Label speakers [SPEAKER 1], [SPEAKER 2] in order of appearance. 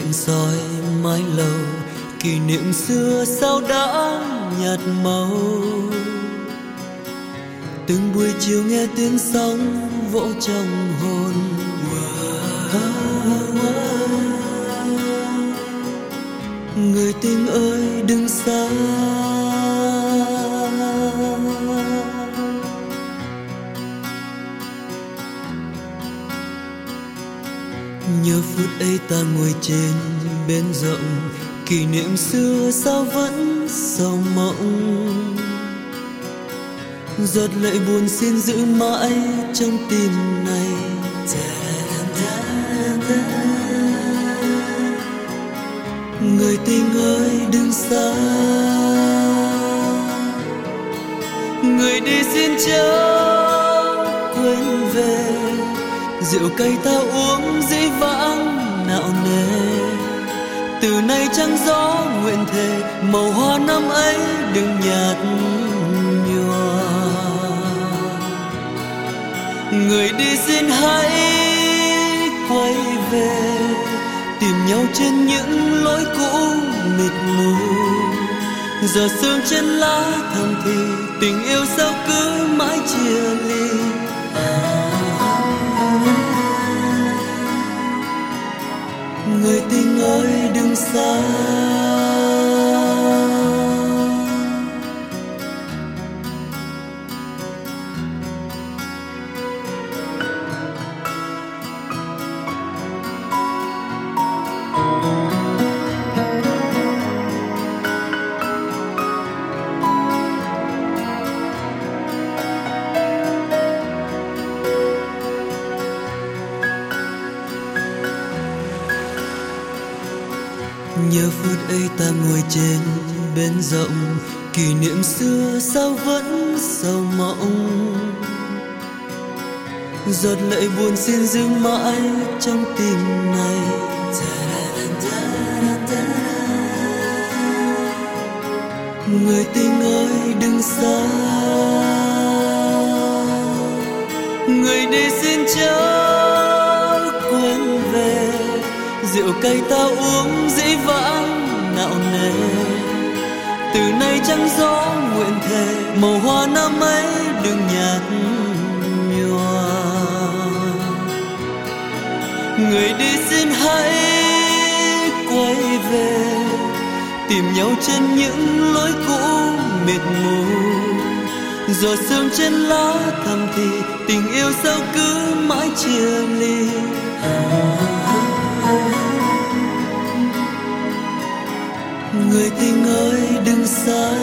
[SPEAKER 1] soi mái lầu, kỷ niệm xưa sao đã nhạt màu. Từng buổi chiều nghe tiếng sóng vỗ trong hồn. Người tình ơi đừng xa, nhớ phút ấy ta ngồi trên bến rộng, kỷ niệm xưa sao vẫn sầu mộng. Giọt lệ buồn xin giữ mãi trong tim này. Người tình ơi đừng xa, người đi xin chớ quên về. Rượu cay ta uống dĩ vãng nạo nề, từ nay trăng gió nguyện thề màu hoa năm ấy đừng nhạt nhòa. Người đi xin hãy quay về, tìm nhau trên những lối cũ mịt mù. Giờ sương trên lá thầm thì tình yêu sao cứ mãi chia ly. Người tình ơi đừng xa, nhớ phút ấy ta ngồi trên bến rộng, kỷ niệm xưa sao vẫn sầu mộng. Giọt lệ buồn xin giữ mãi trong tim này. Người tình ơi đừng xa, người đi xin chớ quên về. Rượu cay ta uống dĩ vãng nạo nề, từ nay trăng gió nguyện thề màu hoa năm ấy đừng nhạt nhòa. Người đi xin hãy quay về, tìm nhau trên những lối cũ mịt mù. Giọt sương trên lá thầm thì tình yêu sao cứ mãi chia ly. Người tình ơi đừng xa,